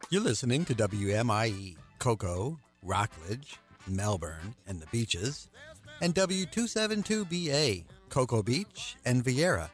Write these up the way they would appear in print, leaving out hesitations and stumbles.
You're listening to WMIE, Cocoa, Rockledge, Melbourne, and the Beaches, and W272BA, Cocoa Beach and Vieira.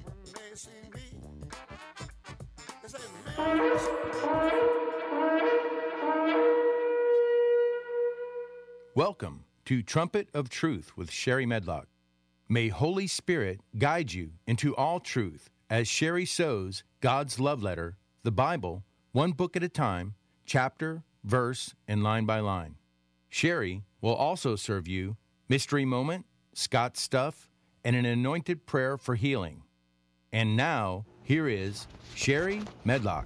Welcome to Trumpet of Truth with Sherry Medlock. May Holy Spirit guide you into all truth as Sherry sows God's love letter, the Bible, one book at a time, chapter, verse, and line by line. Sherry will also serve you Mystery Moment, Scott Stuff, and an anointed prayer for healing. And now, here is Sherry Medlock.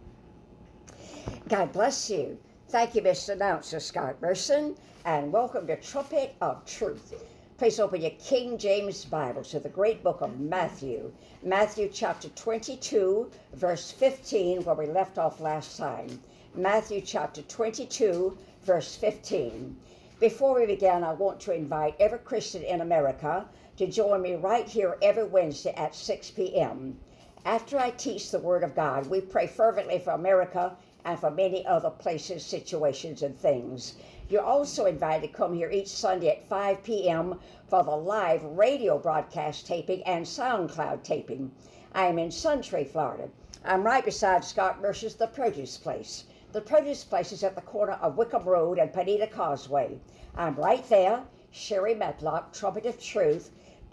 God bless you. Thank you, Mr. Announcer Scott Merson, and welcome to Trumpet of Truth. Please open your King James Bible to the great book of Matthew. Matthew chapter 22, verse 15, where we left off last time. Matthew chapter 22, verse 15. Before we begin, I want to invite every Christian in America to join me right here every Wednesday at 6 p.m. After I teach the Word of God, we pray fervently for America and for many other places, situations, and things. You're also invited to come here each Sunday at 5 p.m. for the live radio broadcast taping and SoundCloud taping. I am in Suntree, Florida. I'm right beside Scott Merson's The Produce Place. The Produce Place is at the corner of Wickham Road and Panita Causeway. I'm right there, Sherry Medlock, Trumpet of Truth,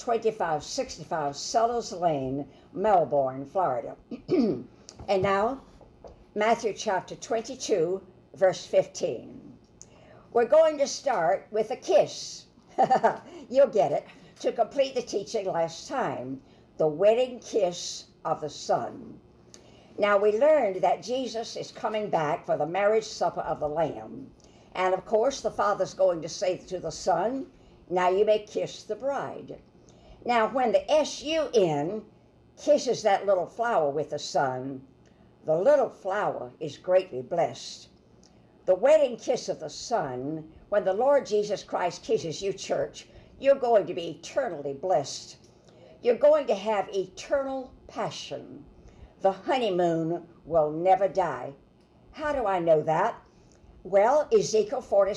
2565 Sellers Lane, Melbourne, Florida. And now, Matthew chapter 22, verse 15. We're going to start with a kiss. You'll get it. To complete the teaching last time, the wedding kiss of the Son. Now we learned that Jesus is coming back for the marriage supper of the Lamb. And of course, the Father's going to say to the Son, now you may kiss the bride. Now when the S-U-N kisses that little flower with the Son, the little flower is greatly blessed. The wedding kiss of the Son, when the Lord Jesus Christ kisses you, church, you're going to be eternally blessed. You're going to have eternal passion. The honeymoon will never die. How do I know that? Well, Ezekiel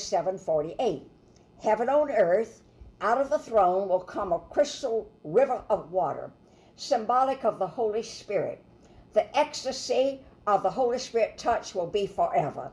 47:48. Heaven on earth, out of the throne will come a crystal river of water, symbolic of the Holy Spirit. The ecstasy of the Holy Spirit touch will be forever.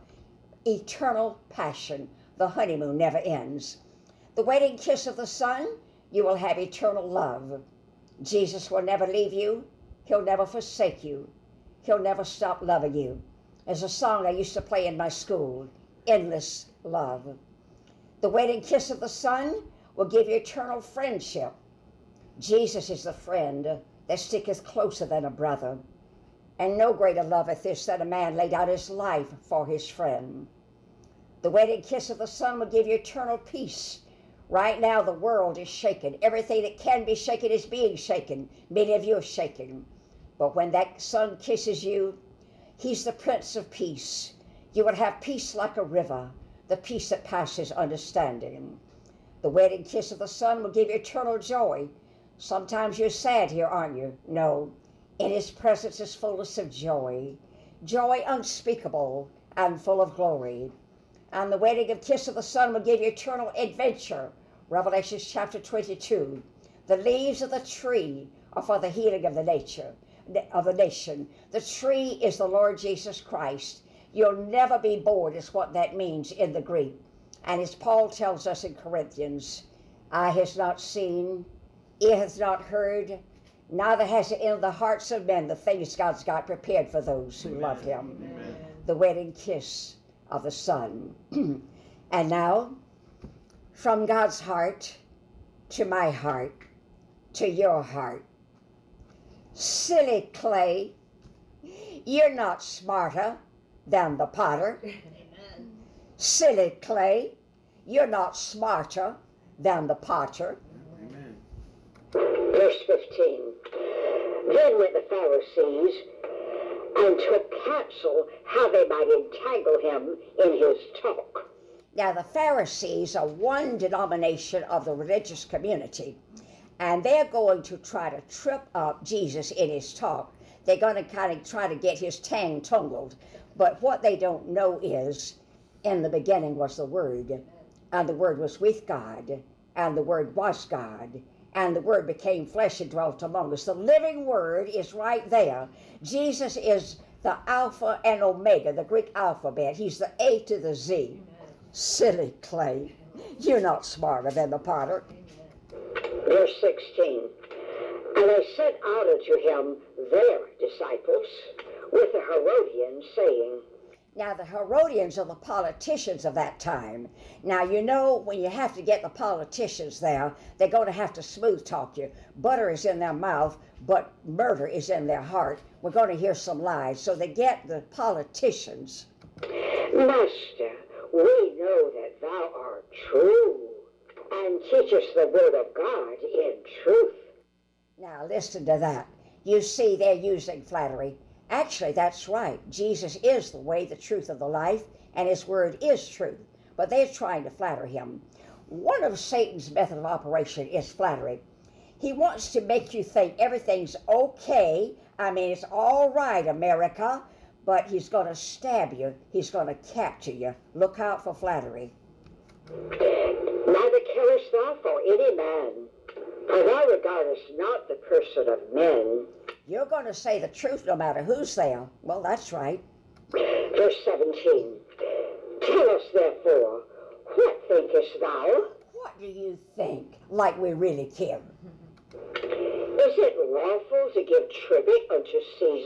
Eternal passion. The honeymoon never ends. The wedding kiss of the Son, you will have eternal love. Jesus will never leave you. He'll never forsake you. He'll never stop loving you. There's a song I used to play in my school, Endless Love. The wedding kiss of the Son will give you eternal friendship. Jesus is the friend that sticketh closer than a brother. And no greater love is this than a man laid out his life for his friend. The wedding kiss of the Son will give you eternal peace. Right now the world is shaken. Everything that can be shaken is being shaken. Many of you are shaken. But when that Son kisses you, he's the Prince of Peace. You will have peace like a river, the peace that passes understanding. The wedding kiss of the Son will give you eternal joy. Sometimes you're sad here, aren't you? No. In his presence is fullness of joy, joy unspeakable and full of glory. And the wedding kiss of the Son will give you eternal adventure. Revelation chapter 22. The leaves of the tree are for the healing of the nation. The tree is the Lord Jesus Christ. You'll never be bored is what that means in the Greek. And as Paul tells us in Corinthians, eye has not seen, ear has not heard, neither has it entered the hearts of men the things God's got prepared for those who love him. Amen. The wedding kiss of the Son. And now, from God's heart to my heart to your heart. Silly clay, you're not smarter than the potter. Amen. Silly clay, you're not smarter than the potter. Amen. Verse 15. Then went the Pharisees and took counsel how they might entangle him in his talk. Now the Pharisees are one denomination of the religious community, and they're going to try to trip up Jesus in his talk. They're going to kind of try to get his tongue tangled. But what they don't know is, in the beginning was the Word, and the Word was with God, and the Word was God, and the Word became flesh and dwelt among us. The living Word is right there. Jesus is the Alpha and Omega, the Greek alphabet. He's the A to the Z. Silly Clay. You're not smarter than the potter. Verse 16. And they sent out unto him their disciples with the Herodians, saying. Now, the Herodians are the politicians of that time. Now, you know, when you have to get the politicians there, they're going to have to smooth talk you. Butter is in their mouth, but murder is in their heart. We're going to hear some lies. So they get the politicians. Master, we know that thou art true, and teachest the word of God in truth. Now, listen to that. You see, they're using flattery. Actually, that's right. Jesus is the way, the truth, and the life, and his word is truth. But they're trying to flatter him. One of Satan's method of operation is flattery. He wants to make you think everything's okay. I mean, it's all right, America, but he's going to stab you. He's going to capture you. Look out for flattery. Neither carest thou for any man, for thou regardest not the person of men. You're going to say the truth no matter who's there. Well, that's right. Verse 17. Tell us therefore, what thinkest thou? What do you think? Like we really care. Is it lawful to give tribute unto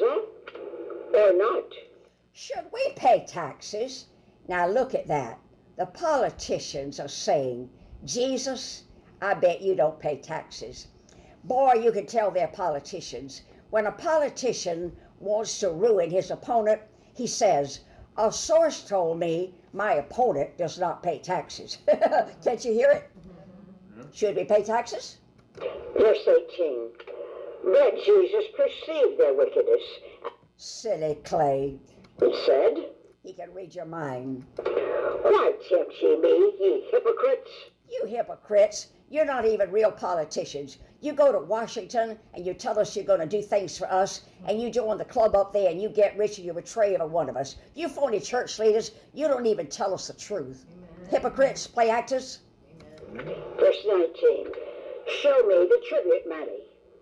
Caesar, or not? Should we pay taxes? Now look at that. The politicians are saying, Jesus, I bet you don't pay taxes. Boy, you can tell they're politicians. When a politician wants to ruin his opponent, he says, a source told me my opponent does not pay taxes. Can't you hear it? Should we pay taxes? Verse 18. Then Jesus perceived their wickedness. Silly Clay. And said, He can read your mind. Why tempt ye me, ye hypocrites? You hypocrites, you're not even real politicians. You go to Washington and you tell us you're going to do things for us, and you join the club up there and you get rich and you betray every one of us. You phony church leaders, you don't even tell us the truth. Amen. Hypocrites, play actors. Amen. Verse 19. Show me the tribute money.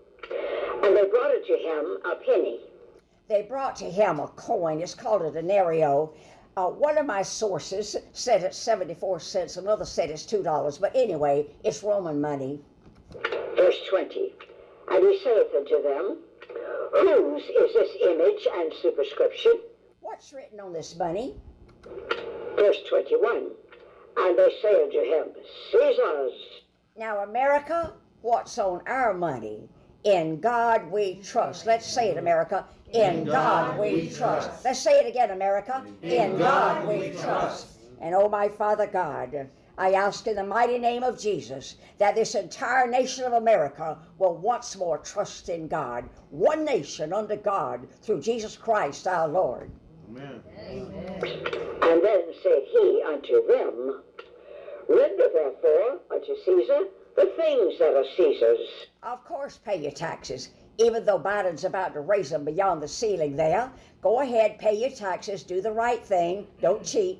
And they brought it to him a penny. They brought to him a coin. It's called a denario. One of my sources said it's 74 cents. Another said it's $2. But anyway, it's Roman money. Verse 20. And he saith unto them, Whose is this image and superscription? What's written on this money? Verse 21. And they say unto him, Caesar's. Now, America, what's on our money? In God we trust. Let's say it, America. In God we trust. Let's say it again, America. In God we trust. And oh, my Father God, I ask in the mighty name of Jesus that this entire nation of America will once more trust in God. One nation under God through Jesus Christ our Lord. Amen. Amen. And then said he unto them, Render therefore unto Caesar the things that are Caesar's. Of course, pay your taxes. Even though Biden's about to raise them beyond the ceiling there, go ahead, pay your taxes, do the right thing, don't cheat.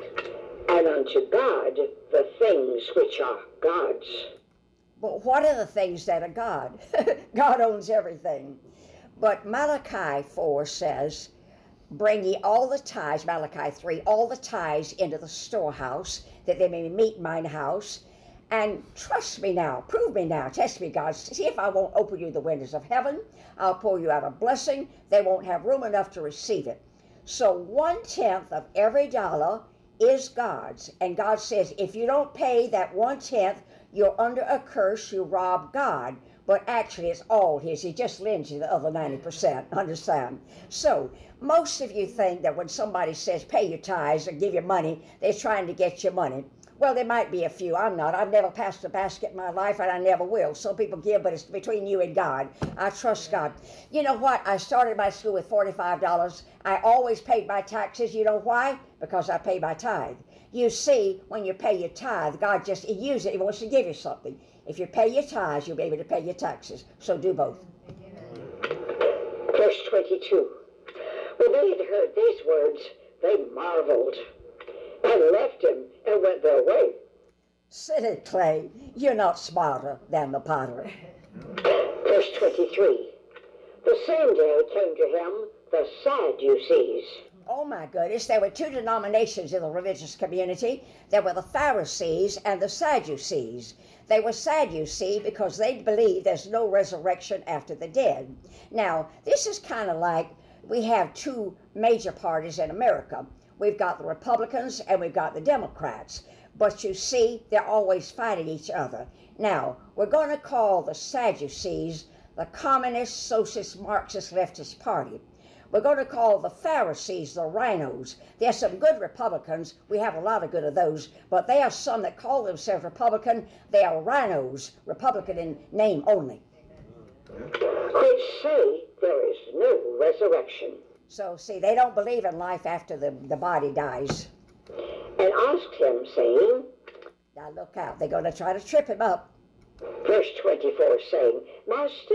And unto God the things which are God's. But what are the things that are God? God owns everything. But Malachi 4 says, Bring ye all the tithes, Malachi 3, all the tithes into the storehouse, that they may meet in mine house. And trust me now, prove me now, test me, God. See if I won't open you the windows of heaven. I'll pour you out a blessing. They won't have room enough to receive it. So 1/10 of every dollar is God's. And God says, if you don't pay that 1/10, you're under a curse, you rob God. But actually it's all his. He just lends you the other 90%, understand? So most of you think that when somebody says pay your tithes or give you money, they're trying to get your money. Well, there might be a few. I'm not. I've never passed a basket in my life, and I never will. Some people give, but it's between you and God. I trust God. You know what? I started my school with $45. I always paid my taxes. You know why? Because I pay my tithe. You see, when you pay your tithe, God just, he uses it. He wants to give you something. If you pay your tithes, you'll be able to pay your taxes. So do both. Verse 22. When they had heard these words, they marveled and left him and went their way. Silly clay, you're not smarter than the potter. Verse 23. The same day came to him the Sadducees. Oh my goodness, there were two denominations in the religious community. There were the Pharisees and the Sadducees. They were sad, you see, because they believe there's no resurrection after the dead. Now, this is kind of like we have two major parties in America. We've got the Republicans and we've got the Democrats. But you see, they're always fighting each other. Now, we're going to call the Sadducees the Communist, Socialist, Marxist, Leftist Party. We're going to call the Pharisees the rhinos. There's some good Republicans. We have a lot of good of those. But there are some that call themselves Republican. They are rhinos, Republican in name only. Which say there is no resurrection. So, see, they don't believe in life after the body dies. And asked him, saying, Now look out, they're going to try to trip him up. verse 24, saying, Master,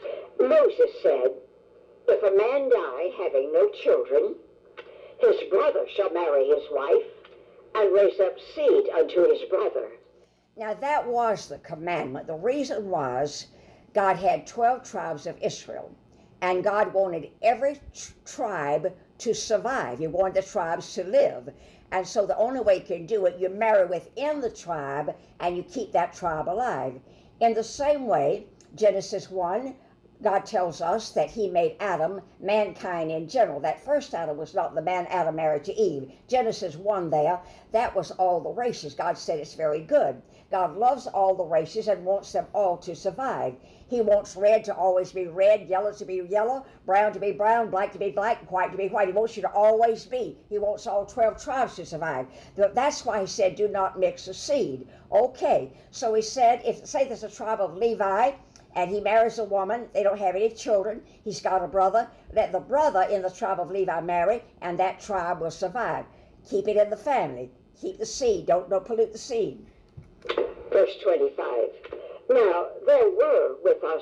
Moses said, if a man die having no children, his brother shall marry his wife, and raise up seed unto his brother. Now that was the commandment. The reason was God had 12 tribes of Israel, and God wanted every tribe to survive. He wanted the tribes to live. And so the only way you can do it, you marry within the tribe, and you keep that tribe alive. In the same way, Genesis 1, God tells us that he made Adam, mankind in general. That first Adam was not the man Adam married to Eve. Genesis 1 there, that was all the races. God said it's very good. God loves all the races and wants them all to survive. He wants red to always be red, yellow to be yellow, brown to be brown, black to be black, and white to be white. He wants you to always be. He wants all 12 tribes to survive. That's why he said, do not mix the seed. Okay, so he said, say there's a tribe of Levi, and he marries a woman, they don't have any children, he's got a brother, let the brother in the tribe of Levi marry, and that tribe will survive. Keep it in the family. Keep the seed. Don't pollute the seed. Verse 25. Now there were with us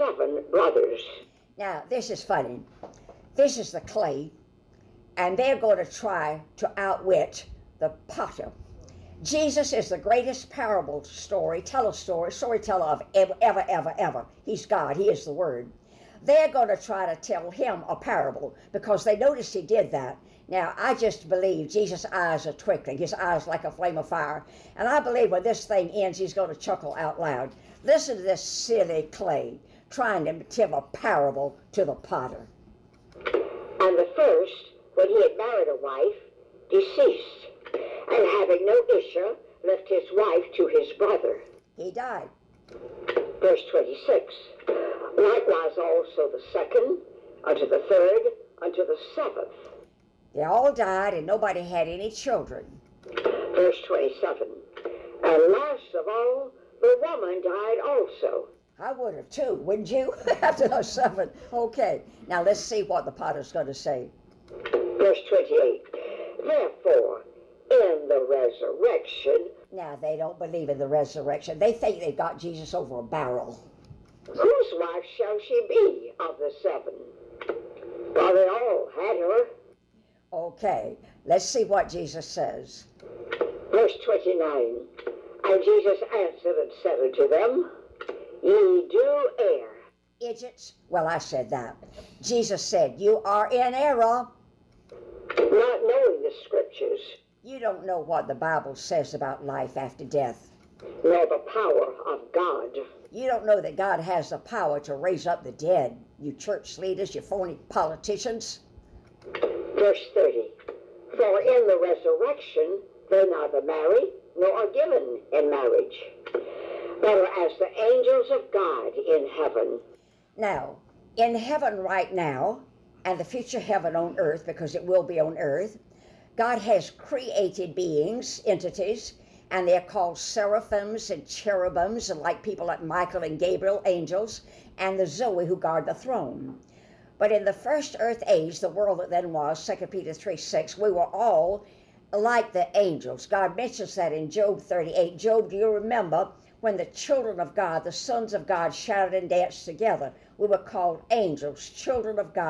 7 brothers. Now, this is funny. This is the clay, and they're going to try to outwit the potter. Jesus is the greatest parable storyteller of ever. He's God. He is the Word. They're going to try to tell him a parable because they noticed he did that. Now, I just believe Jesus' eyes are twinkling. His eyes like a flame of fire. And I believe when this thing ends, he's going to chuckle out loud. Listen to this silly clay trying to tell a parable to the potter. And the first, when he had married a wife, deceased, and having no issue, left his wife to his brother. He died. Verse 26. Likewise also the second, unto the third, unto the 7th. They all died and nobody had any children. Verse 27. And last of all, the woman died also. I would have too, wouldn't you? After those 7. Okay, now let's see what the potter's going to say. Verse 28. Therefore, in the resurrection. Now, they don't believe in the resurrection. They think they got Jesus over a barrel. Whose wife shall she be of the 7? For they all had her. Okay, let's see what Jesus says. Verse 29. And Jesus answered and said unto them, Ye do err. Idiots. Well, I said that. Jesus said, you are in error. Not knowing the Scriptures, You don't know what the Bible says about life after death. nor the power of God. You don't know that God has the power to raise up the dead. You church leaders, you phony politicians. Verse 30. For in the resurrection they neither marry nor are given in marriage, but are as the angels of God in heaven. Now, in heaven right now, and the future heaven on earth, because it will be on earth, God has created beings, entities, and they're called seraphims and cherubims, and like people like Michael and Gabriel, angels, and the Zoe who guard the throne. But in the first earth age, the world that then was, 2 Peter 3:6, we were all like the angels. God mentions that in Job 38. Job, do you remember when the children of God, the sons of God, shouted and danced together? We were called angels, children of God,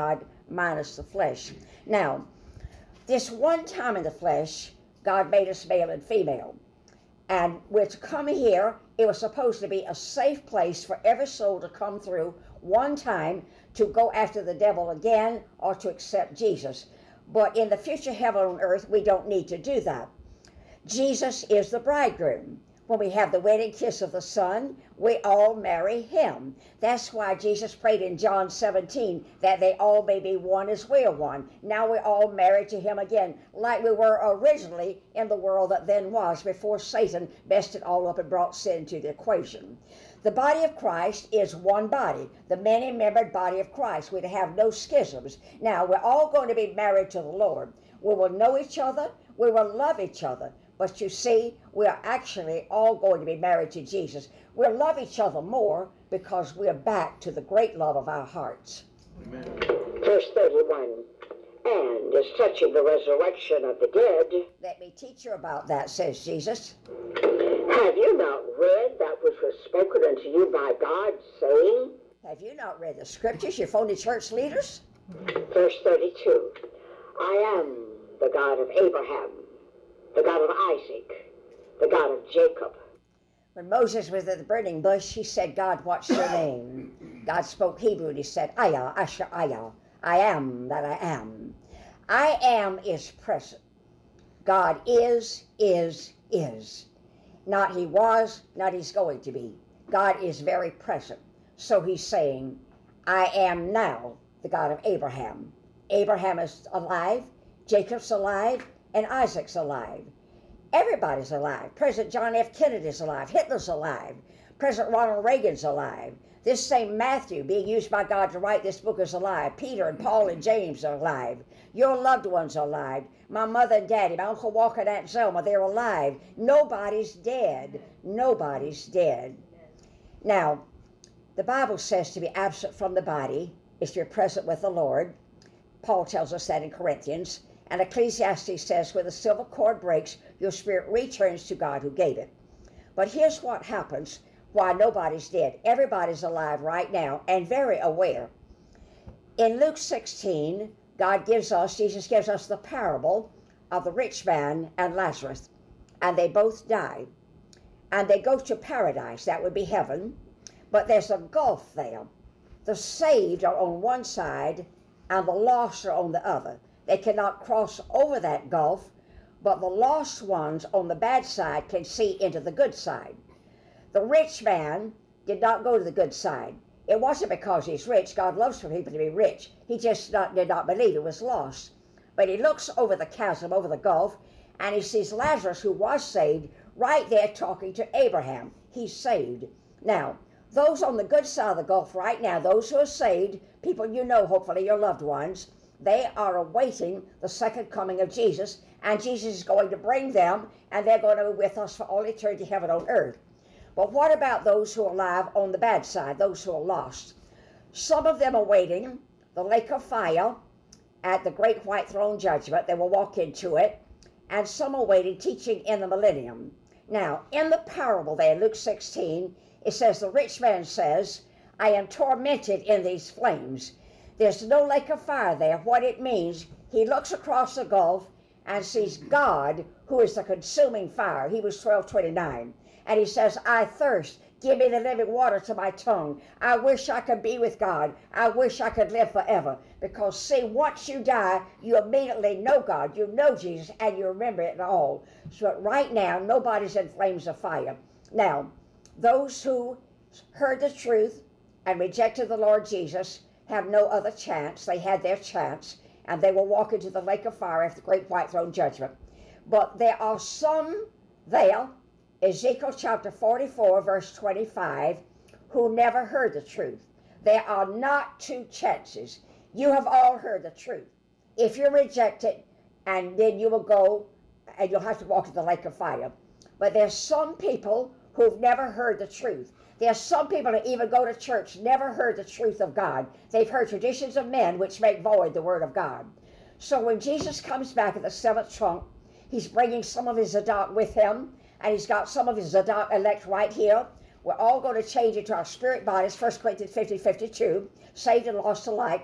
minus the flesh. Now, this one time in the flesh, God made us male and female. And we're to come here, it was supposed to be a safe place for every soul to come through one time to go after the devil again or to accept Jesus. But in the future heaven on earth, we don't need to do that. Jesus is the bridegroom. When we have the wedding kiss of the Son, we all marry him. That's why Jesus prayed in John 17 that they all may be one as we are one. Now we're all married to him again, like we were originally in the world that then was, before Satan messed it all up and brought sin to the equation. The body of Christ is one body, the many-membered body of Christ. We'd have no schisms. Now, we're all going to be married to the Lord. We will know each other. We will love each other. But you see, we are actually all going to be married to Jesus. We'll love each other more because we're back to the great love of our hearts. Amen. Verse 31, and as touching the resurrection of the dead, let me teach you about that, says Jesus. Have you not read that which was spoken unto you by God, saying? Have you not read the scriptures, you phony church leaders? Verse 32, I am the God of Abraham, the God of Isaac, the God of Jacob. When Moses was at the burning bush, he said, God, what's your name? God spoke Hebrew and he said, Ayah, Asher, Ayah. I am that I am. I am is present. God is. Not he was, not he's going to be. God is very present. So he's saying, I am now the God of Abraham. Abraham is alive, Jacob's alive, and Isaac's alive. Everybody's alive. President John F. Kennedy's alive. Hitler's alive. President Ronald Reagan's alive. This same Matthew, being used by God to write this book, is alive. Peter and Paul and James are alive. Your loved ones are alive. My mother and daddy, my Uncle Walker and Aunt Zelma, they're alive. Nobody's dead. Nobody's dead. Now, the Bible says to be absent from the body is to be present with the Lord. Paul tells us that in Corinthians. And Ecclesiastes says, where the silver cord breaks, your spirit returns to God who gave it. But here's what happens why nobody's dead. Everybody's alive right now and very aware. In Luke 16, Jesus gives us the parable of the rich man and Lazarus. And they both die. And they go to paradise, that would be heaven. But there's a gulf there. The saved are on one side and the lost are on the other. They cannot cross over that gulf, but the lost ones on the bad side can see into the good side. The rich man did not go to the good side. It wasn't because he's rich. God loves for people to be rich. He just did not believe it was lost. But he looks over the chasm, over the gulf, and he sees Lazarus, who was saved, right there talking to Abraham. He's saved. Now, those on the good side of the gulf right now, those who are saved, people you know, hopefully your loved ones, they are awaiting the second coming of Jesus, and Jesus is going to bring them, and they're going to be with us for all eternity, heaven on earth. But what about those who are alive on the bad side, those who are lost? Some of them are waiting the lake of fire at the great white throne judgment. They will walk into it, and some are waiting teaching in the millennium. Now, in the parable there, Luke 16, it says, the rich man says, I am tormented in these flames. There's no lake of fire there. What it means, he looks across the gulf and sees God, who is the consuming fire. Hebrews 12:29. And he says, I thirst. Give me the living water to my tongue. I wish I could be with God. I wish I could live forever. Because, see, once you die, you immediately know God. You know Jesus, and you remember it all. So right now, nobody's in flames of fire. Now, those who heard the truth and rejected the Lord Jesus have no other chance. They had their chance, and they will walk into the lake of fire after the great white throne judgment. But there are some there, Ezekiel chapter 44, verse 25, who never heard the truth. There are not two chances. You have all heard the truth. If you reject it, and then you will go, and you'll have to walk in the lake of fire. But there's some people who've never heard the truth. There's some people that even go to church, never heard the truth of God. They've heard traditions of men which make void the word of God. So when Jesus comes back at the seventh trump, he's bringing some of his Zadok with him, and he's got some of his Zadok elect right here. We're all going to change into our spirit bodies, 1 Corinthians 50:52, saved and lost alike.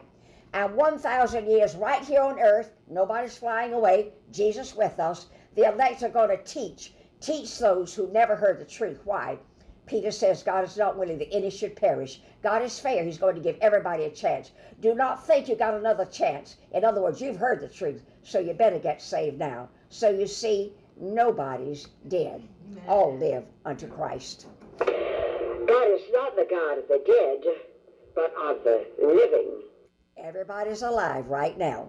And 1,000 years right here on earth, nobody's flying away, Jesus with us, the elect are going to teach those who never heard the truth. Why? Peter says God is not willing that any should perish. God is fair. He's going to give everybody a chance. Do not think you got another chance. In other words, you've heard the truth, so you better get saved now. So you see, nobody's dead. Amen. All live unto Christ. God is not the God of the dead, but of the living. Everybody's alive right now.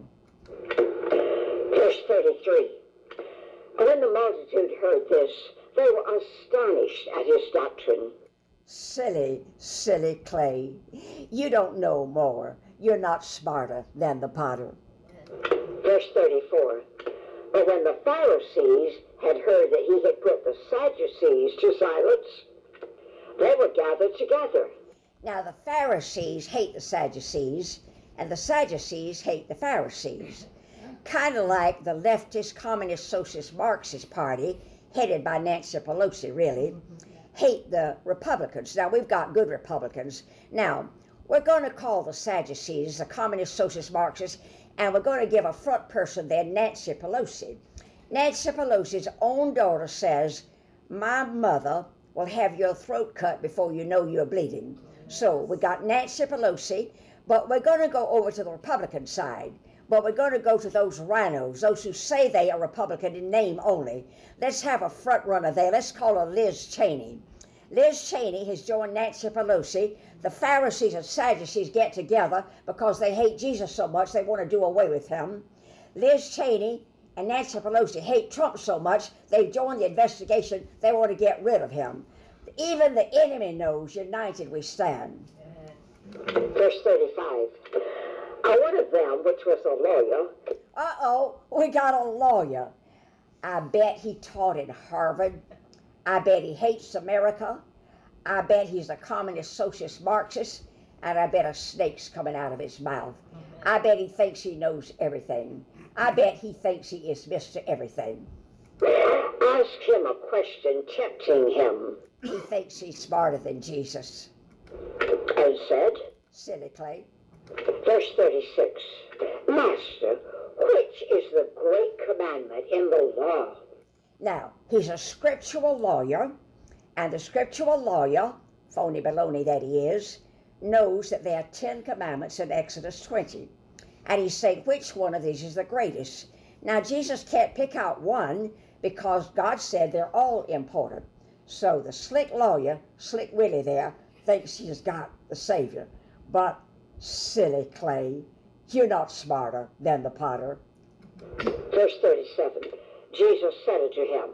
Verse 33. When the multitude heard this, they were astonished at his doctrine. Silly, silly Clay. You don't know more. You're not smarter than the potter. Verse 34. But when the Pharisees had heard that he had put the Sadducees to silence, they were gathered together. Now the Pharisees hate the Sadducees, and the Sadducees hate the Pharisees. Kind of like the leftist, communist, socialist, Marxist party, headed by Nancy Pelosi, really, hate the Republicans. Now, we've got good Republicans. Now, we're going to call the Sadducees the communist, socialist, Marxists, and we're going to give a front person there, Nancy Pelosi. Nancy Pelosi's own daughter says, my mother will have your throat cut before you know you're bleeding. So we got Nancy Pelosi, but we're going to go over to the Republican side. But we're going to go to those rhinos, those who say they are Republican in name only. Let's have a front runner there. Let's call her Liz Cheney. Liz Cheney has joined Nancy Pelosi. The Pharisees and Sadducees get together because they hate Jesus so much they want to do away with him. Liz Cheney and Nancy Pelosi hate Trump so much they've joined the investigation. They want to get rid of him. Even the enemy knows united we stand. Verse 35. One of them, which was a lawyer. Uh-oh, we got a lawyer. I bet he taught at Harvard. I bet he hates America. I bet he's a communist, socialist, Marxist. And I bet a snake's coming out of his mouth. I bet he thinks he knows everything. I bet he thinks he is Mr. Everything. Ask him a question, tempting him. He thinks he's smarter than Jesus. And said, Silly Clay. Verse 36. Master, which is the great commandment in the law? Now, he's a scriptural lawyer, and the scriptural lawyer, phony baloney that he is, knows that there are 10 commandments in Exodus 20. And he's saying which one of these is the greatest. Now, Jesus can't pick out one because God said they're all important. So the slick lawyer, Slick Willie there, thinks he's got the Savior. But silly Clay, you're not smarter than the potter. Verse 37. Jesus said unto him,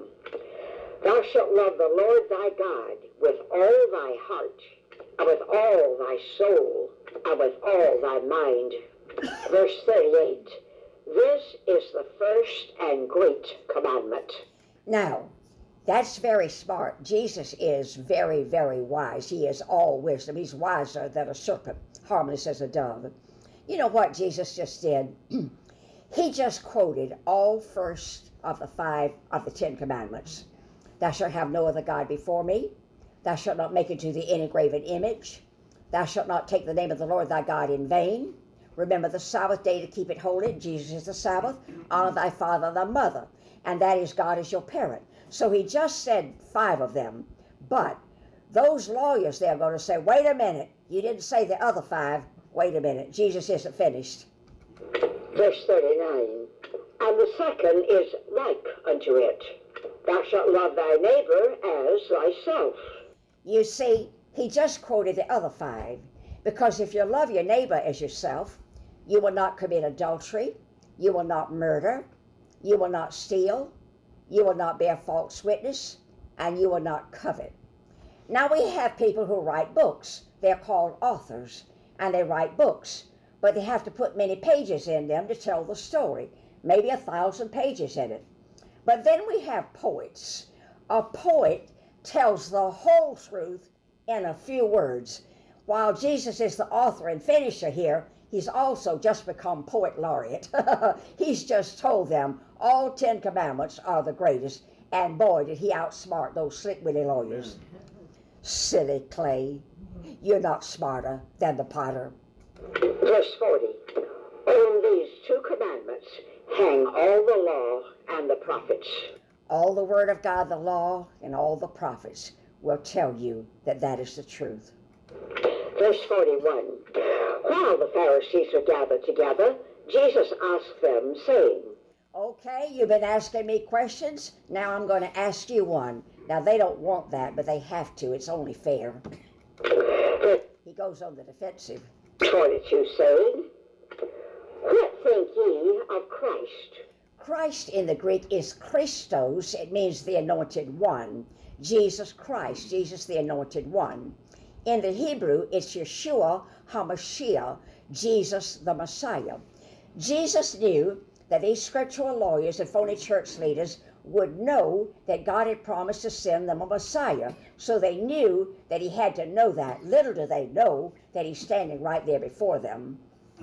Thou shalt love the Lord thy God with all thy heart, and with all thy soul, and with all thy mind. Verse 38. This is the first and great commandment. Now, that's very smart. Jesus is very, very wise. He is all wisdom. He's wiser than a serpent, harmless as a dove. You know what Jesus just did? He just quoted all first of the 10 commandments. Thou shalt have no other God before me. Thou shalt not make unto thee any graven image. Thou shalt not take the name of the Lord thy God in vain. Remember the Sabbath day to keep it holy. Jesus is the Sabbath. Honor thy father and thy mother. And that is God is your parent. So he just said 5 of them. But those lawyers, they're going to say, wait a minute. You didn't say the other 5. Wait a minute. Jesus isn't finished. Verse 39. And the second is like unto it. Thou shalt love thy neighbor as thyself. You see, he just quoted the other 5. Because if you love your neighbor as yourself, you will not commit adultery. You will not murder. You will not steal. You will not bear false witness. And you will not covet. Now we have people who write books. They're called authors. And they write books. But they have to put many pages in them to tell the story. Maybe 1,000 pages in it. But then we have poets. A poet tells the whole truth in a few words. While Jesus is the author and finisher here, he's also just become poet laureate. He's just told them all 10 commandments are the greatest. And boy, did he outsmart those slick willy lawyers. Silly Clay, you're not smarter than the potter. Verse 40. On these two commandments hang all the law and the prophets. All the Word of God, the law, and all the prophets will tell you that that is the truth. Verse 41. While the Pharisees were gathered together, Jesus asked them, saying, Okay, you've been asking me questions. Now I'm going to ask you one. Now they don't want that, but they have to. It's only fair. He goes on the defensive. 22, saying, What think ye of Christ? Christ in the Greek is Christos. It means the anointed one. Jesus Christ, Jesus the anointed one. In the Hebrew, it's Yeshua HaMashiach, Jesus the Messiah. Jesus knew that these scriptural lawyers and phony church leaders would know that God had promised to send them a Messiah. So they knew that he had to know that. Little do they know that he's standing right there before them.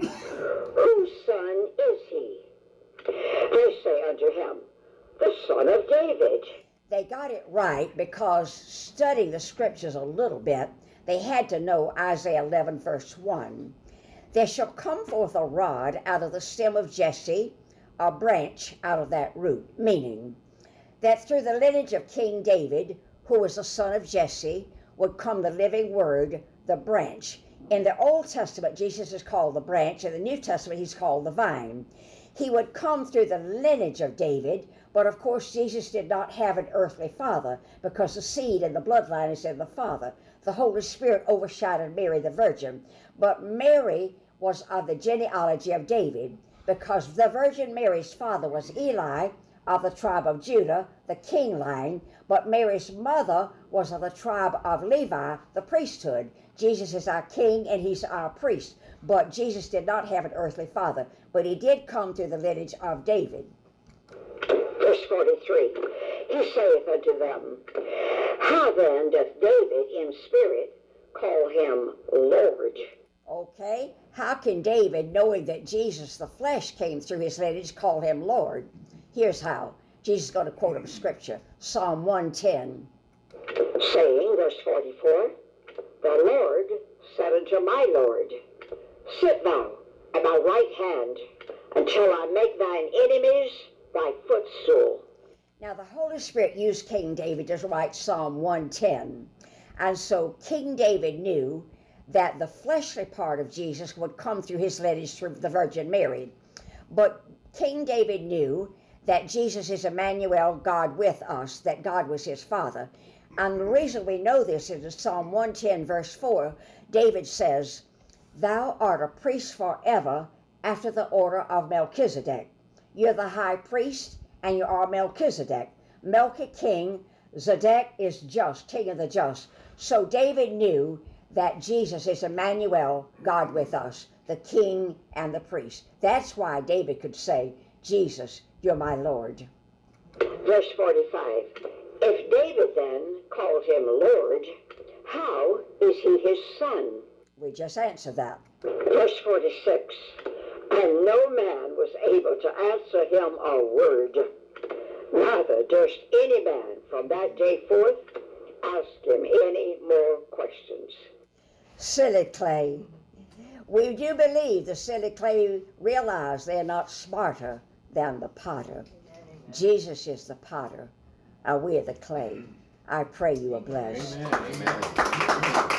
Whose son is he? They say unto him, the son of David. They got it right because studying the scriptures a little bit, they had to know Isaiah 11 verse 1. There shall come forth a rod out of the stem of Jesse, a branch out of that root, meaning that through the lineage of King David, who was the son of Jesse, would come the living word, the branch. In the Old Testament, Jesus is called the branch. In the New Testament, he's called the vine. He would come through the lineage of David, but of course Jesus did not have an earthly father because the seed and the bloodline is in the Father. The Holy Spirit overshadowed Mary the Virgin, but Mary was of the genealogy of David because the Virgin Mary's father was Eli of the tribe of Judah, the king line, but Mary's mother was of the tribe of Levi, the priesthood. Jesus is our king and he's our priest, but Jesus did not have an earthly father, but he did come through the lineage of David. Verse 43. He saith unto them, How then doth David in spirit call him Lord? Okay, how can David, knowing that Jesus the flesh came through his lineage, call him Lord? Here's how. Jesus is going to quote him scripture, Psalm 110. Saying, verse 44, The Lord said unto my Lord, Sit thou at my right hand until I make thine enemies thy footstool. Now the Holy Spirit used King David to write Psalm 110. And so King David knew that the fleshly part of Jesus would come through his lineage through the Virgin Mary. But King David knew that Jesus is Emmanuel, God with us, that God was his father. And the reason we know this is in Psalm 110 verse 4, David says, Thou art a priest forever after the order of Melchizedek. You're the high priest and you are Melchizedek. Melchi king, Zedek is just, king of the just. So David knew that Jesus is Emmanuel, God with us, the king and the priest. That's why David could say, Jesus, you're my Lord. Verse 45. If David then called him Lord, how is he his son? We just answered that. Verse 46. And no man was able to answer him a word, neither durst any man from that day forth ask him any more questions. Silly clay. We do believe the silly clay realize they're not smarter than the potter. Jesus is the potter, and we are the clay. I pray you are blessed. Amen.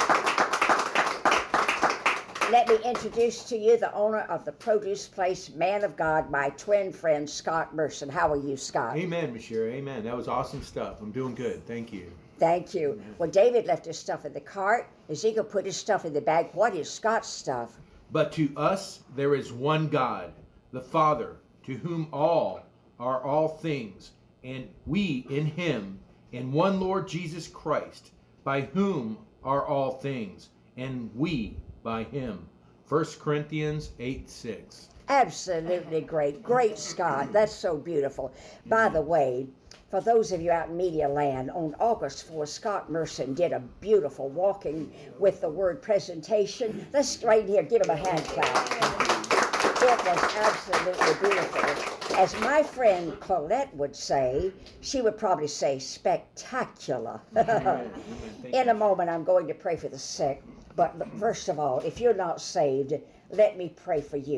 Let me introduce to you the owner of the Produce Place, man of God, my twin friend, Scott Merson. How are you, Scott? Amen, Miss Sherry. Amen. That was awesome stuff. I'm doing good. Thank you. Thank you. Well, David left his stuff in the cart. Ezekiel put his stuff in the bag. What is Scott's stuff? But to us there is one God, the Father, to whom all are all things, and we in him, and one Lord Jesus Christ, by whom are all things, and we by him. 1 Corinthians 8:6. Absolutely great. Great, Scott. That's so beautiful. By the way, for those of you out in media land, on August 4th, Scott Merson did a beautiful Walking with the Word presentation. Let's right here, give him a hand clap. It was absolutely beautiful. As my friend Colette would say, she would probably say spectacular. In a moment, I'm going to pray for the sick. But first of all, if you're not saved, let me pray for you.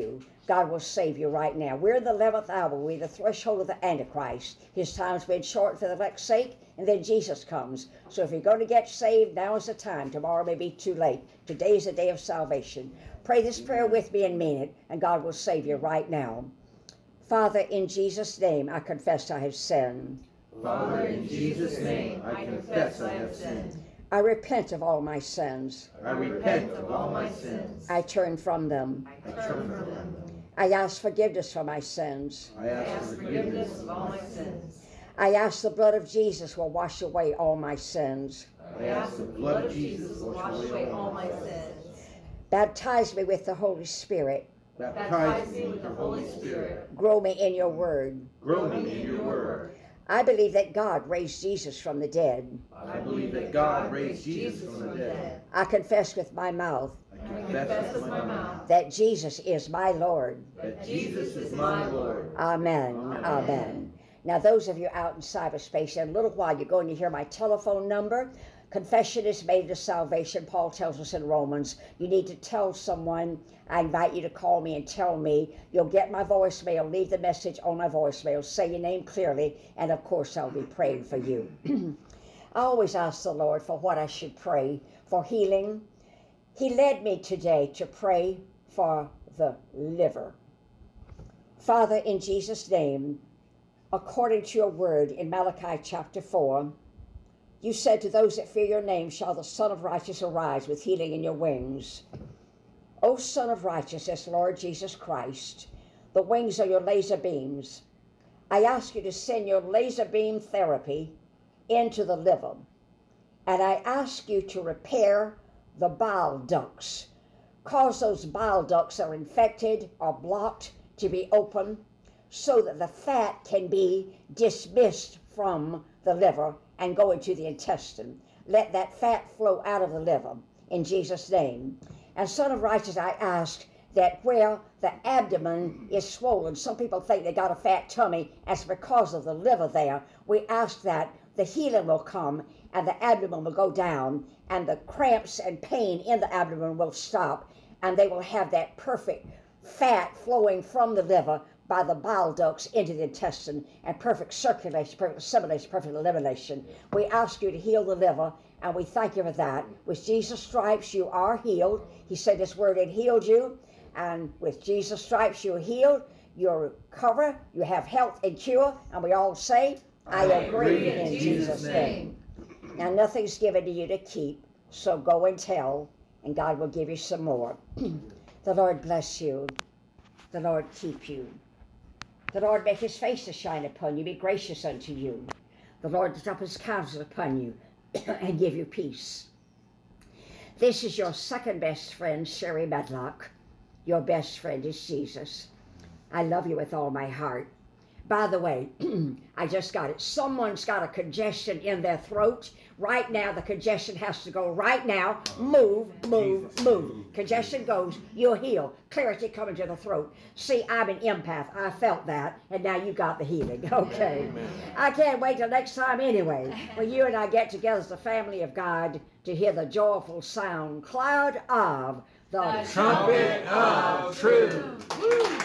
God will save you right now. We're in the 11th hour. We're the threshold of the Antichrist. His time's been short for the elect's sake, and then Jesus comes. So if you're going to get saved, now is the time. Tomorrow may be too late. Today is the day of salvation. Pray this prayer with me and mean it, and God will save you right now. Father, in Jesus' name, I confess I have sinned. Father, in Jesus' name, I confess I have sinned. I repent of all my sins. I repent of all my sins. I turn from them. I turn from them. I ask forgiveness for my sins. I ask forgiveness of all my sins. I ask the blood of Jesus will wash away all my sins. I ask the blood of Jesus will wash away all my sins. Baptize me with the Holy Spirit. Baptize me with the Holy Spirit. Grow me in your word. Grow me in your word. I believe that God raised Jesus from the dead. I believe that God raised Jesus from the dead. I confess with my mouth I confess with my mouth that Jesus is my Lord. that Jesus is my Lord. Amen. Amen. Now, those of you out in cyberspace, in a little while you're going to hear my telephone number. Confession is made to salvation. Paul tells us in Romans, you need to tell someone. I invite you to call me and tell me. You'll get my voicemail. Leave the message on my voicemail. Say your name clearly, and of course I'll be praying for you. I always ask the Lord for what I should pray for healing. He led me today to pray for the liver. Father, in Jesus' name, according to your word in Malachi chapter 4, you said, to those that fear your name shall the Son of Righteousness arise with healing in your wings. O Son of Righteousness, Lord Jesus Christ, the wings are your laser beams. I ask you to send your laser beam therapy into the liver. And I ask you to repair the bile ducts. Cause those bile ducts that are infected or blocked to be open so that the fat can be dismissed from the liver and go into the intestine. Let that fat flow out of the liver in Jesus' name. And Son of Righteousness, I ask that where the abdomen is swollen, some people think they got a fat tummy, it's because of the liver there. We ask that the healing will come and the abdomen will go down and the cramps and pain in the abdomen will stop and they will have that perfect fat flowing from the liver by the bile ducts into the intestine and perfect circulation, perfect assimilation, perfect elimination. We ask you to heal the liver, and we thank you for that. With Jesus' stripes, you are healed. He said this word had healed you, and with Jesus' stripes, you're healed. You're recovered. You have health and cure, and we all say, I agree in Jesus' name. Now, nothing's given to you to keep, so go and tell, and God will give you some more. The Lord bless you. The Lord keep you. The Lord make his face to shine upon you, be gracious unto you. The Lord lift up his countenance upon you and give you peace. This is your second best friend, Sherry Medlock. Your best friend is Jesus. I love you with all my heart. By the way, I just got it. Someone's got a congestion in their throat. Right now, the congestion has to go right now. Move, move, move. Congestion goes, you'll heal. Clarity coming to the throat. See, I'm an empath. I felt that, and now you got the healing. Okay. I can't wait till next time anyway, when you and I get together as the family of God to hear the joyful sound, cloud of the Trumpet of Truth. Woo.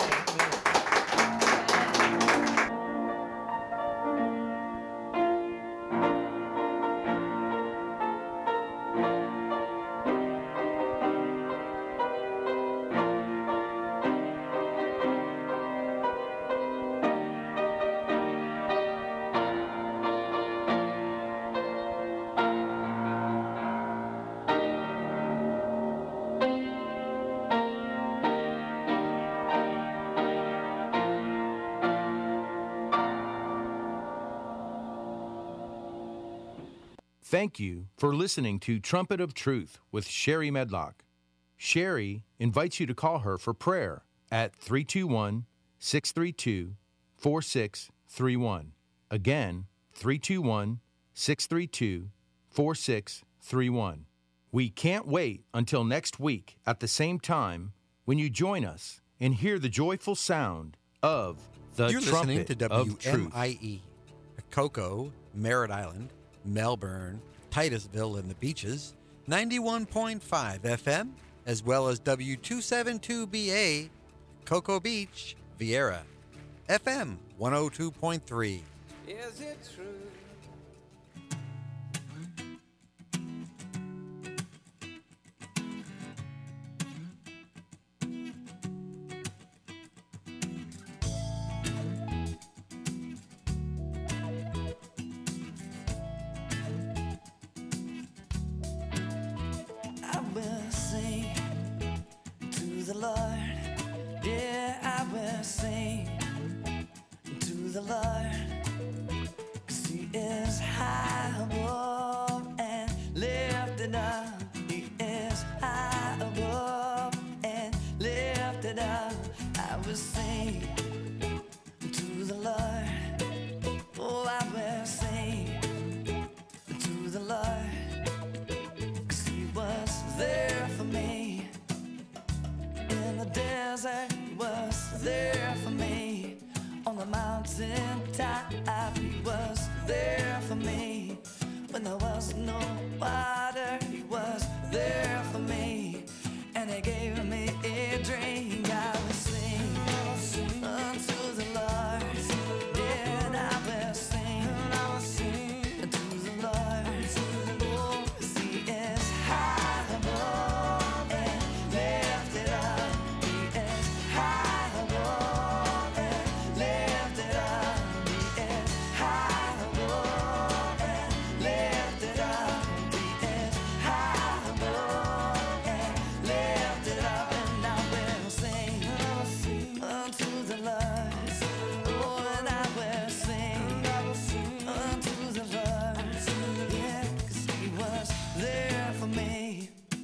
Thank you for listening to Trumpet of Truth with Sherry Medlock. Sherry invites you to call her for prayer at 321-632-4631. Again, 321-632-4631. We can't wait until next week at the same time when you join us and hear the joyful sound of the You're listening Trumpet to of Truth. WMIE, Cocoa, Merritt Island, Melbourne, Titusville, and the Beaches, 91.5 FM, as well as W272BA, Cocoa Beach, Viera, FM 102.3. Is it true? I will sing to the Lord. Yeah, I will sing to the Lord. 'Cause He is high above and lifted up. He is high above and lifted up. I will sing to the Lord. Oh, I will sing to the Lord. 'Cause He was there for me in the desert. He was there for me on the mountain top. He was there for me when there was no water. He was there for me, and He gave me a drink. I will sing unto the Lord. Yeah, and I will sing to the Lord. Oh, 'cause He is high above and lifted up. He is high above and lifted up. He is high above and lifted up. He is high above and lifted up. And I will sing unto the Lord. Oh, and I will sing unto the Lord. Yeah, 'cause He was there for me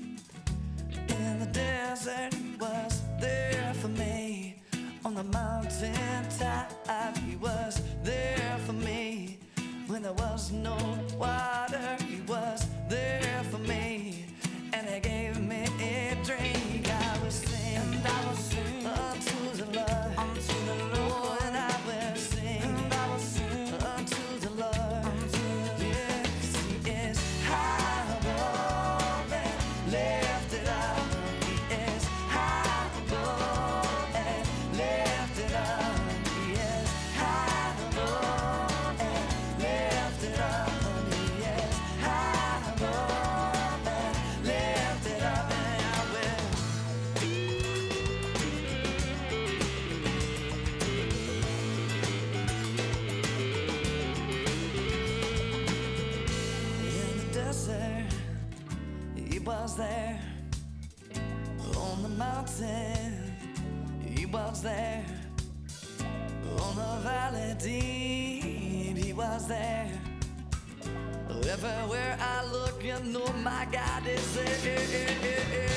in the desert. He was there for me on the mountain top. He was there for me when there was no water. He was there for me, and He gave me a drink. I will sing unto the Lord. Oh, and I will sing unto the Lord. Yeah, 'cause He is high above and lifted up. He is high above and lifted up. He is high above and lifted up. He is high above and lifted up. And I will in the desert. He was there on the mountain. He was there on the valley deep. He was there everywhere I look. You know my God is there.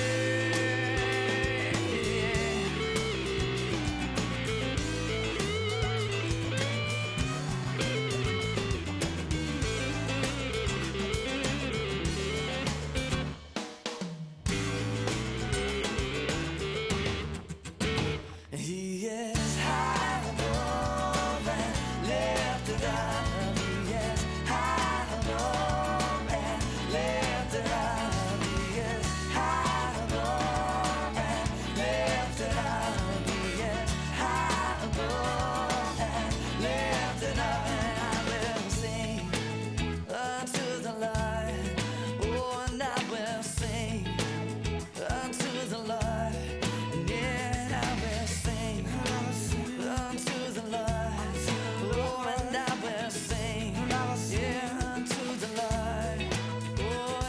He is high above and lifted up. He is high above and lifted up. He is high above and lifted up. He is high above and lifted up. And I will sing unto the Lord. Oh, and I will sing unto the Lord. Yeah, I will sing unto the Lord. Oh, and I will sing, yeah, unto the Lord. Oh,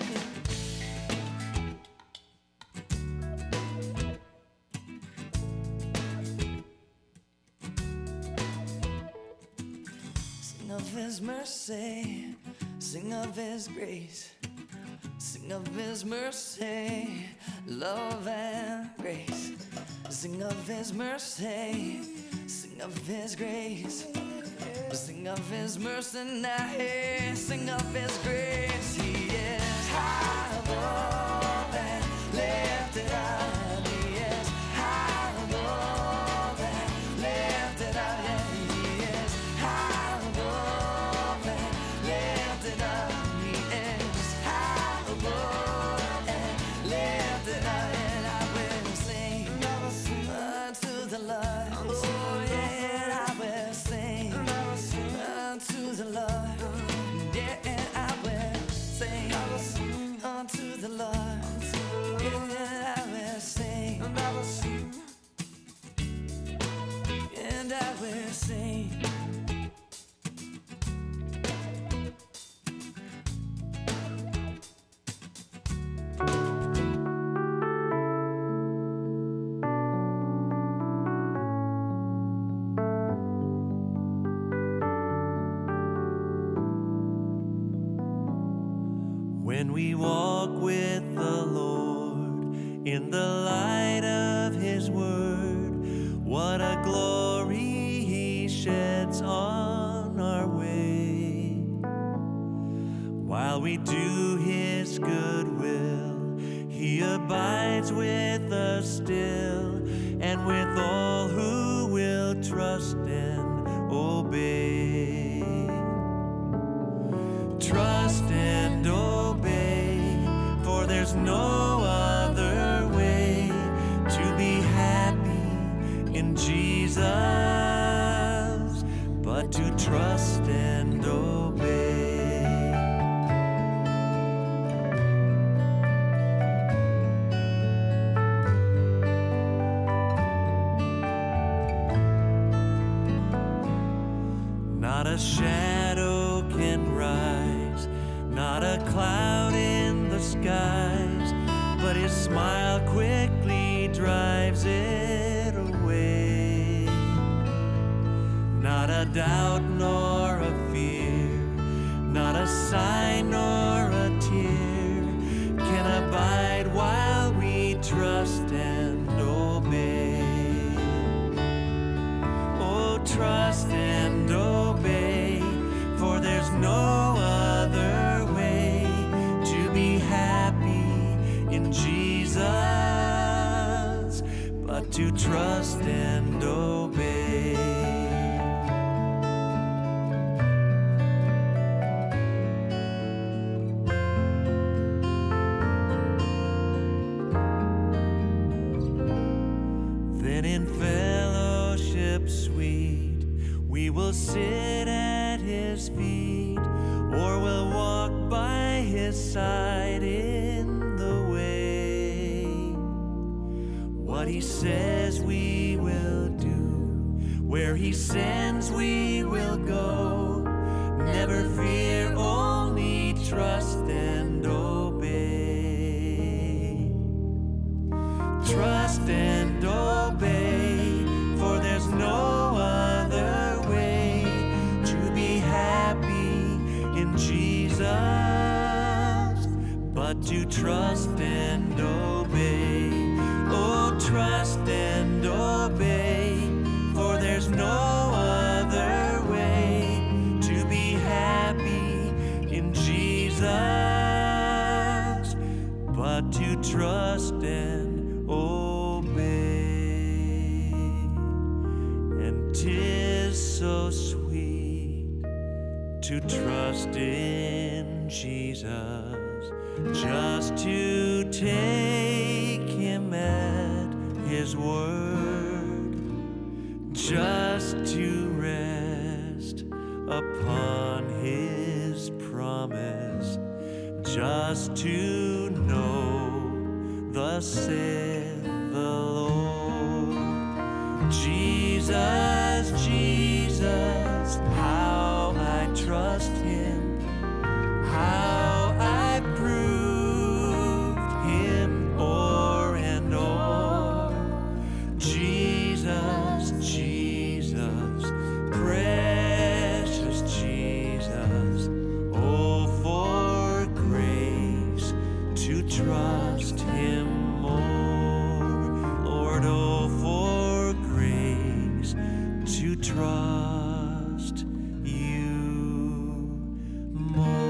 sing of His mercy, sing of His grace, sing of His mercy, love and grace. Sing of His mercy, sing of His grace, sing of His mercy now. Hey, sing of His grace. He is high above and lifted up. He is high above and lifted up. Yeah, He is high above and lifted up. He is high above and lifted up. And I will sing unto when we walk with the Lord in the light of His word. What a glory He sheds on our way. While we do His good will, He abides with us still, and with all who will trust and obey. Trust and obey, for there's no other way to be happy in Jesus but to trust and obey. Not a shadow can rise, not a cloud in the skies, but His smile quickly drives it away. Not a doubt nor a fear, not a sign nor a tear can abide while we trust and obey. Oh, trust and obey, for there's no other way to be happy in Jesus but to trust and obey. Then in fellowship sweet we will sit at His feet, or we'll walk by His side in the way. What He says we will do, where He sends we will go. Never fear, only trust and obey. Trust and obey, for there's no other way to be happy in Jesus but to trust and obey. Oh, trust and obey, for there's no other way to be happy in Jesus but to trust and obey. And 'tis so sweet to trust in Jesus, just to take Him at His word, just to rest upon His promise, just to know thus saith the Lord. Jesus, Jesus, how I trust Him, how I proved Him o'er and o'er. Jesus, Jesus, precious Jesus, oh, for grace to trust Him more. Lord, oh, for grace to trust You more.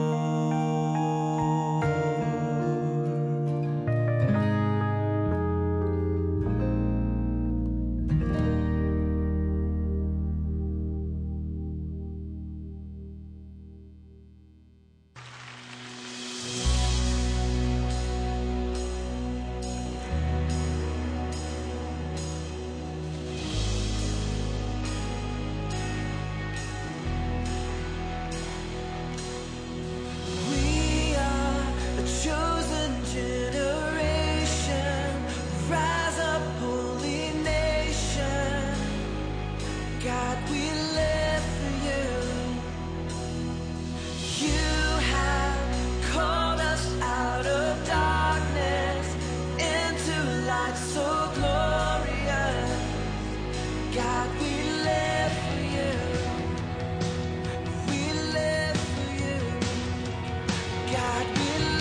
We are a chosen generation, rise up, holy nation. God, we live for You. You have called us out of darkness into light so glorious. God, we live for You. We live for You. God, we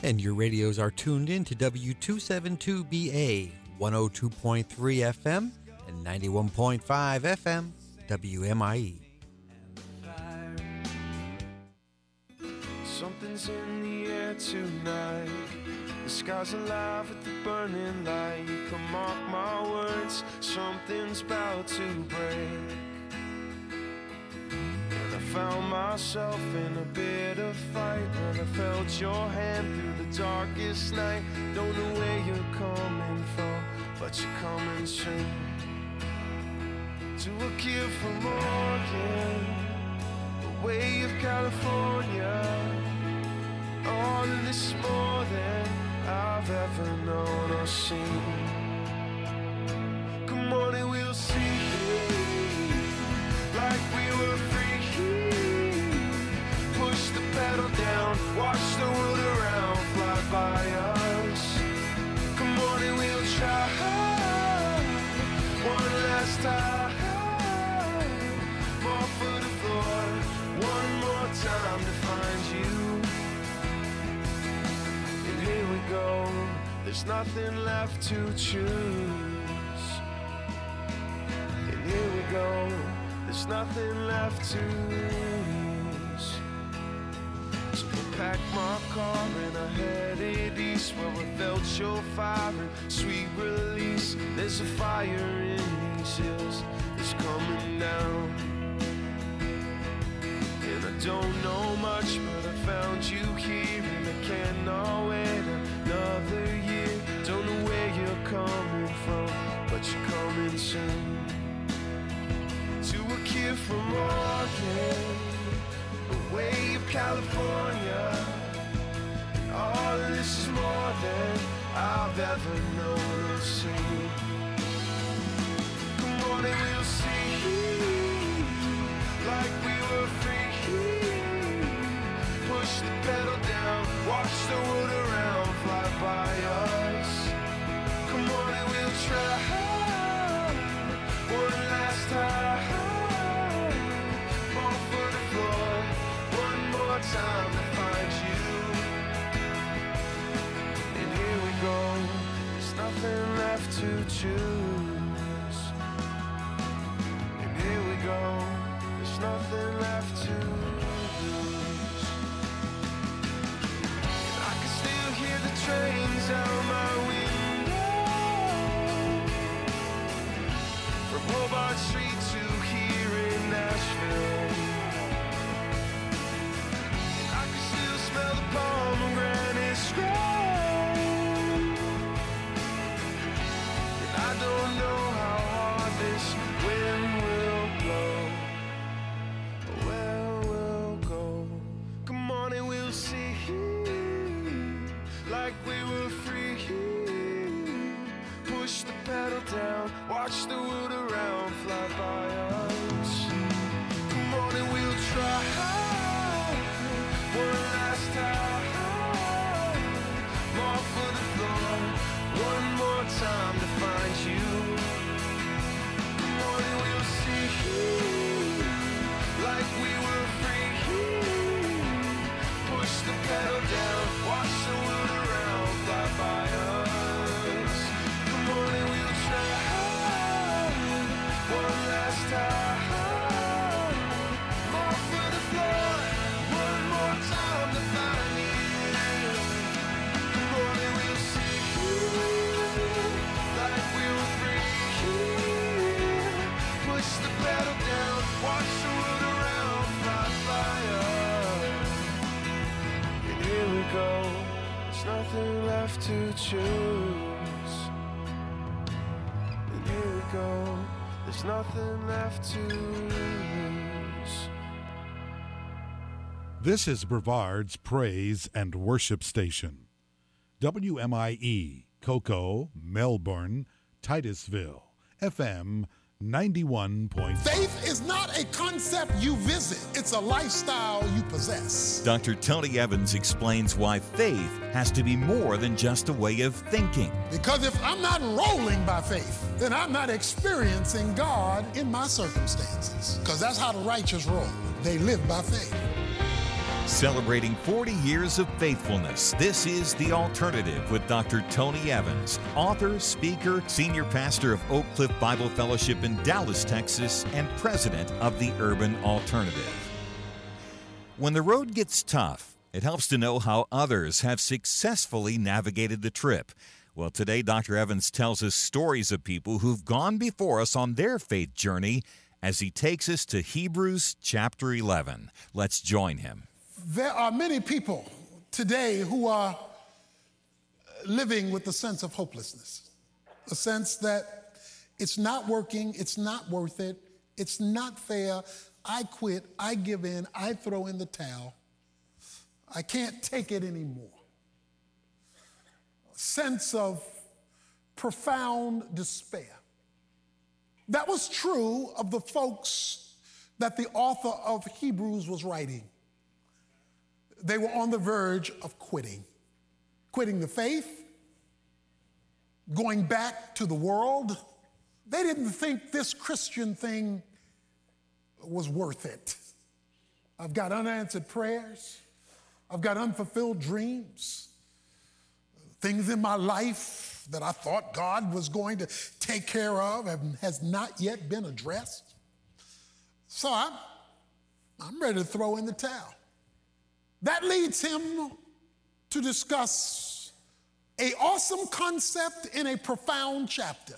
And your radios are tuned in to W272BA, 102.3 FM and 91.5 FM, WMIE. Something's in the air tonight. The sky's alive with the burning light. You can mark my words, something's about to break. And I found myself in a bit of fight when I felt your hand through the darkest night. Don't know where you're coming from, but you're coming soon. To a kid from Oregon, away of California. All of this is more than I've ever known or seen. Come on and we'll see, like we were free. Push the pedal down, watch the world around fly by us. Come on and we'll try one last time. More for the floor, one more time to find you. Here we go, there's nothing left to choose. And here we go, there's nothing left to lose. So I packed my car and I headed east, where I felt your fire and sweet release. There's a fire in these hills that's coming down. And I don't know much, but I found you here, and I cannot wait another year. Don't know where you're coming from, but you're coming soon. To a kid from Oregon, away of California. And all of this is more than I've ever known or seen. Come on and we'll see, like we were free. Push the pedal down, watch the world around fly by us. Come on and we'll try one last time. Fall for the floor, one more time to find you. And here we go, there's nothing left to choose. And here we go, there's nothing left to lose. Hear the trains out my window, from Hobart Street to here in Nashville. And I can still smell the pomegranates grow. And I don't know how hard this wind will blow, or where we'll go. Come on and we'll see, like we were free. Push the pedal down, watch the world around fly by us. Come on and we'll try one last time. More for the floor, one more time to find you. Come on and we'll see, like we were free. Push the pedal down, watch the world around fly by us. Come on and we'll try one last time. More for the floor, one more time to find you. Come on and we'll see, like we were free. Push the pedal down, watch the world around fly by us. And here we go, there's nothing left to choose. And here we go, there's nothing left to lose. This is Brevard's Praise and Worship Station. WMIE, Cocoa, Melbourne, Titusville, FM 91.5. Faith is not a concept you visit, it's a lifestyle you possess. Dr. Tony Evans explains why faith has to be more than just a way of thinking. Because if I'm not rolling by faith, then I'm not experiencing God in my circumstances. Because that's how the righteous roll. They live by faith. Celebrating 40 years of faithfulness, this is The Alternative with Dr. Tony Evans, author, speaker, senior pastor of Oak Cliff Bible Fellowship in Dallas, Texas, and president of the Urban Alternative. When the road gets tough, it helps to know how others have successfully navigated the trip. Well, today, Dr. Evans tells us stories of people who've gone before us on their faith journey as he takes us to Hebrews chapter 11. Let's join him. There are many people today who are living with a sense of hopelessness, a sense that it's not working, it's not worth it, it's not fair, I quit, I give in, I throw in the towel, I can't take it anymore. A sense of profound despair. That was true of the folks that the author of Hebrews was writing. They were on the verge of quitting the faith, going back to the world. They didn't think this Christian thing was worth it. I've got unanswered prayers. I've got unfulfilled dreams. Things in my life that I thought God was going to take care of has not yet been addressed. So I'm ready to throw in the towel. That leads him to discuss an awesome concept in a profound chapter.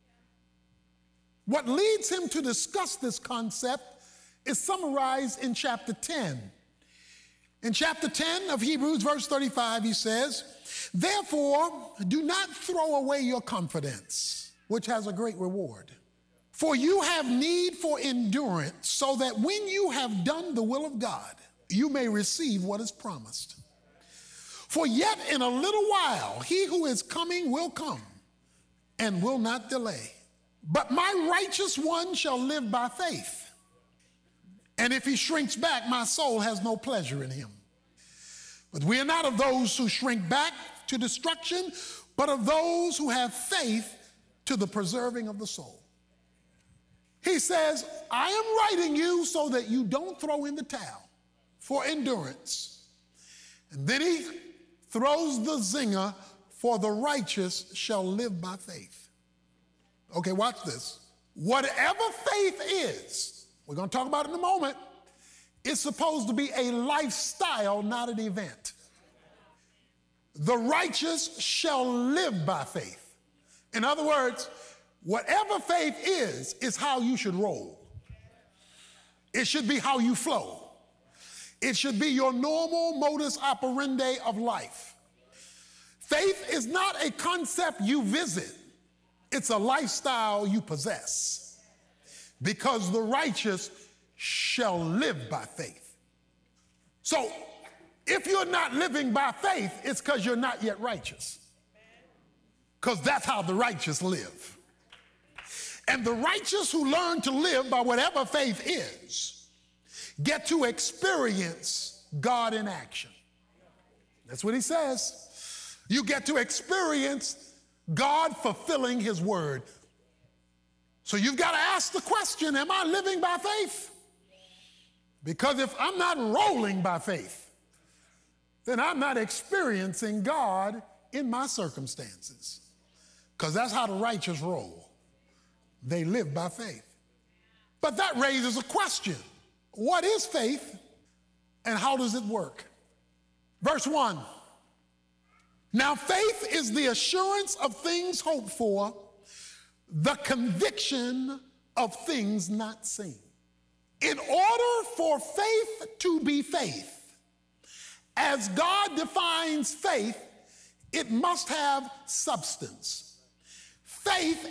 What leads him to discuss this concept is summarized in chapter 10. In chapter 10 of Hebrews, verse 35, he says, "Therefore, do not throw away your confidence, which has a great reward. For you have need for endurance, so that when you have done the will of God, you may receive what is promised. For yet in a little while, he who is coming will come and will not delay. But my righteous one shall live by faith. And if he shrinks back, my soul has no pleasure in him. But we are not of those who shrink back to destruction, but of those who have faith to the preserving of the soul." He says, I am writing you so that you don't throw in the towel for endurance. And then he throws the zinger, for the righteous shall live by faith. Okay, watch this. Whatever faith is, we're going to talk about it in a moment, it's supposed to be a lifestyle, not an event. The righteous shall live by faith. In other words, whatever faith is how you should roll. It should be how you flow. It should be your normal modus operandi of life. Faith is not a concept you visit. It's a lifestyle you possess. Because the righteous shall live by faith. So, if you're not living by faith, it's because you're not yet righteous. Because that's how the righteous live. And the righteous who learn to live by whatever faith is get to experience God in action. That's what he says. You get to experience God fulfilling his word. So you've got to ask the question, am I living by faith? Because if I'm not rolling by faith, then I'm not experiencing God in my circumstances. Because that's how the righteous roll. They live by faith. But that raises a question. What is faith and how does it work? Verse 1. Now faith is the assurance of things hoped for, the conviction of things not seen. In order for faith to be faith, as God defines faith, it must have substance. Faith